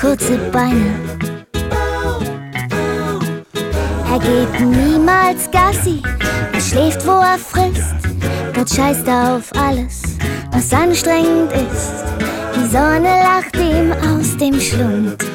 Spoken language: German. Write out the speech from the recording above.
kurze Beine. Er geht niemals Gassi, er schläft, wo er frisst. Dort scheißt er auf alles, was anstrengend ist. Die Sonne lacht ihm aus dem Schlund.